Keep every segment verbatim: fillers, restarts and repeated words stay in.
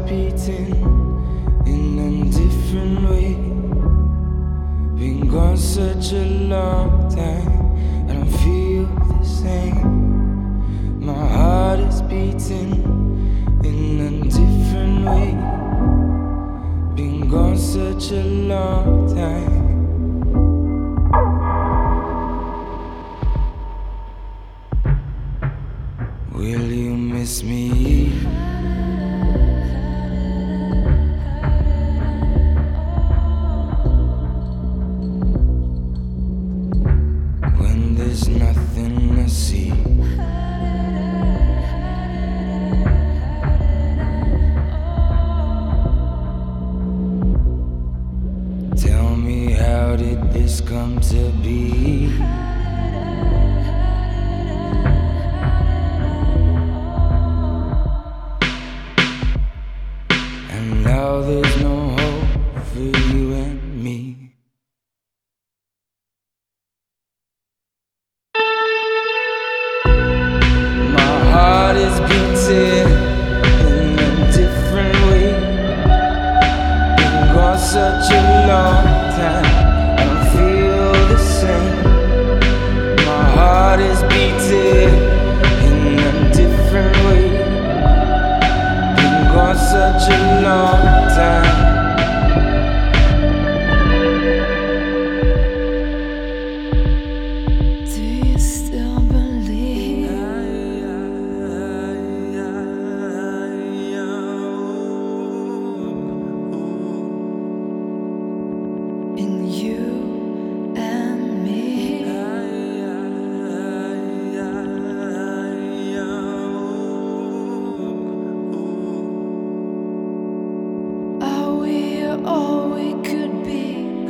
beating in a different way. Been gone such a long time, I don't feel the same. My heart is beating in a different way. Been gone such a long time. Will you miss me? When there's nothing to see. Tell me, how did this come to be? And now there's no hope for you and me. My heart is beating in a different way. Been gone such a long time, I don't feel the same. My heart is beating in a different way. Been gone such a long time. Do you still believe in you and me? Are we all we could be?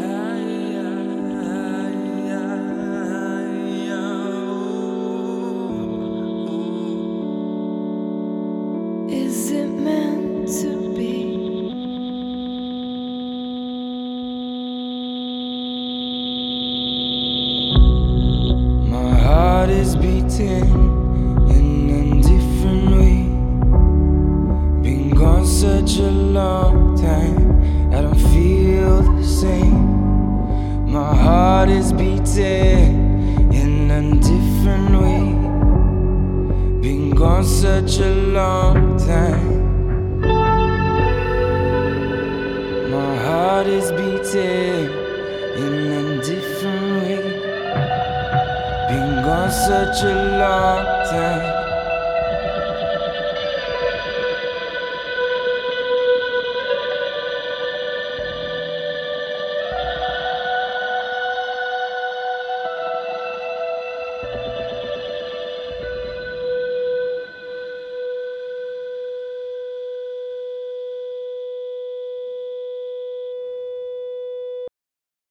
Is it meant to be? My heart is beating in a different way. Been gone such a long time, I don't feel the same. My heart is beating in a different way. Been gone such a long time. My heart is beating in a different way. Been gone such a long time.